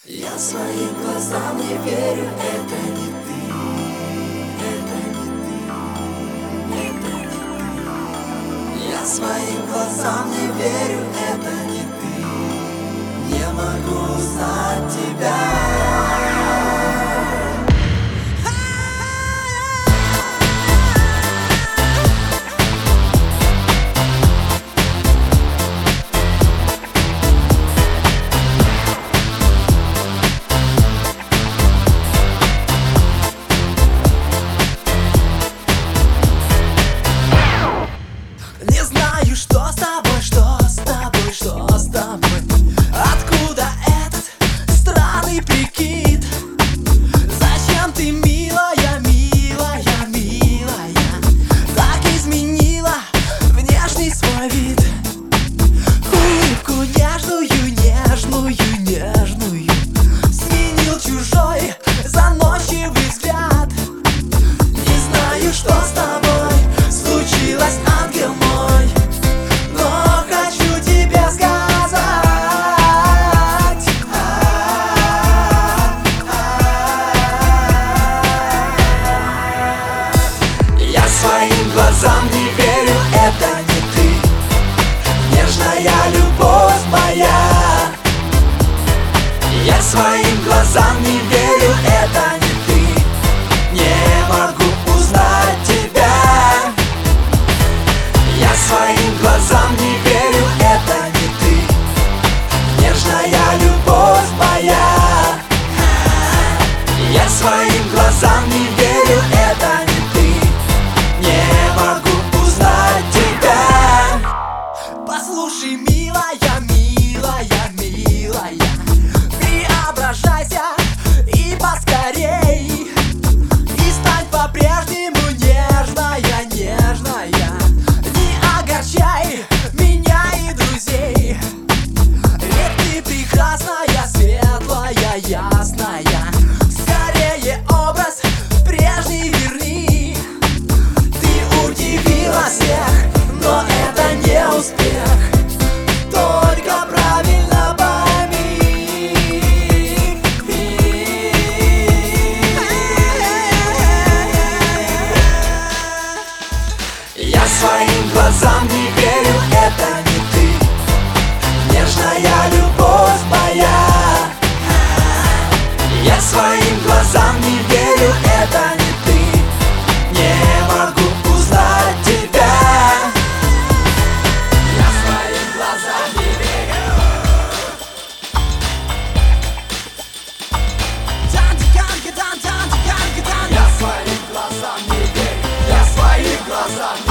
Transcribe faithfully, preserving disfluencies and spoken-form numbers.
Я своим глазам не верю, это не ты, это не ты, это не ты. Я своим глазам не верю, это не ты. Не могу узнать тебя. Не знаю, что с тобой, что с тобой, что с тобой. Откуда этот странный прикид? Зачем ты, милая, милая, милая, так изменила внешний свой вид? Улыбку нежную, нежную, нежную сменил чужой заносчивый взгляд. Не знаю, что с тобой случилось, ангел мой, но хочу тебе сказать. Я своим глазам не верю, это не ты, нежная любовь моя. Я своим глазам не верю, это не ты, не могу узнать тебя. Я своим глазам не верю, это не ты, нежная любовь моя. Я своим глазам не верю, это не ты, не могу узнать тебя. Послушай, милая, милая, милая, преображайся и поскорей, и стань по-прежнему нежная, нежная. Не огорчай меня и друзей, ведь ты прекрасная, светлая, ясная. Скорее образ прежний верни. Ты удивила всех, но это не успех, только правильно пойми. Я своим глазам не верю, это не ты, нежная любовь моя. Я своим глазам не верю, это не ты, не могу узнать тебя. Я своим глазам не верю. Я своим глазам не верю, я своим глазам не верю.